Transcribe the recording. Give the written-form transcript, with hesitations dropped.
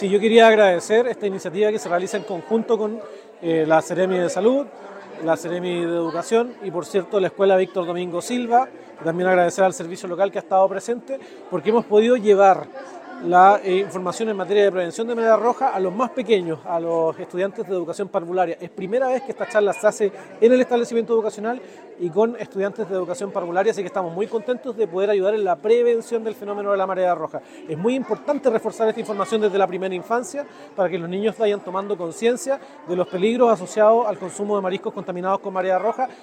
Sí, yo quería agradecer esta iniciativa que se realiza en conjunto con la Seremi de Salud, la Seremi de Educación y, por cierto, la Escuela Víctor Domingo Silva. Y también agradecer al servicio local que ha estado presente, porque hemos podido llevar la información en materia de prevención de malaria roja a los más pequeños, a los estudiantes de educación parvularia. Es primera vez que esta charla se hace en el establecimiento educacional y con estudiantes de educación parvularia, así que estamos muy contentos de poder ayudar en la prevención del fenómeno de la marea roja. Es muy importante reforzar esta información desde la primera infancia para que los niños vayan tomando conciencia de los peligros asociados al consumo de mariscos contaminados con marea roja